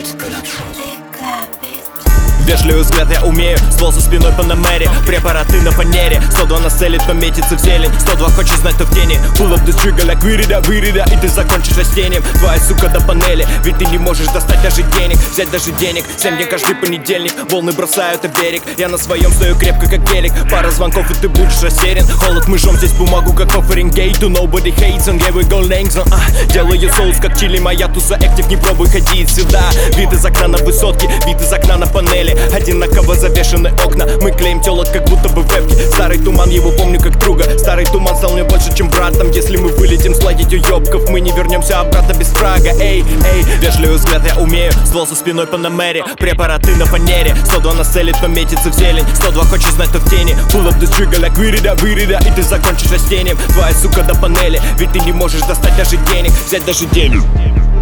Вежливый взгляд я умею, ствол за спиной Панамере. Препараты на фанере, 102 нацелит, но метится в зелень. 102 хочет знать, кто в тени. Pull up the trigger like вирида, и ты закончишь растением. Твоя сука до панели, ведь ты не можешь достать даже денег. Взять даже денег, 7 дней каждый понедельник. Волны бросают о берег, я на своем стою крепко как гелик. Пара звонков и ты будешь растерян. Холод мыжом, здесь бумагу как по Фаренгейту. Nobody hates on, yeah we go lengths on. Делаю соус как чили, моя туса актив, не пробуй ходить сюда. Вид из окна на высотке, вид из окна на панели. Одинаково завешены окна, мы клеим телок, как будто бы вебки. Старый туман, его помню как друга. Старый туман стал мне больше, чем братом. Если мы вылетим сладить уёбков, мы не вернемся обратно без фрага. Эй, вежливый взгляд я умею, ствол за спиной Панамере. Препараты на фанере, 102 нацелит, но метится в зелень. 102 хочет знать, кто в тени. Pull up the trigger like вирида, и ты закончишь растением. Твоя сука до панели, ведь ты не можешь достать даже денег. Взять даже денег.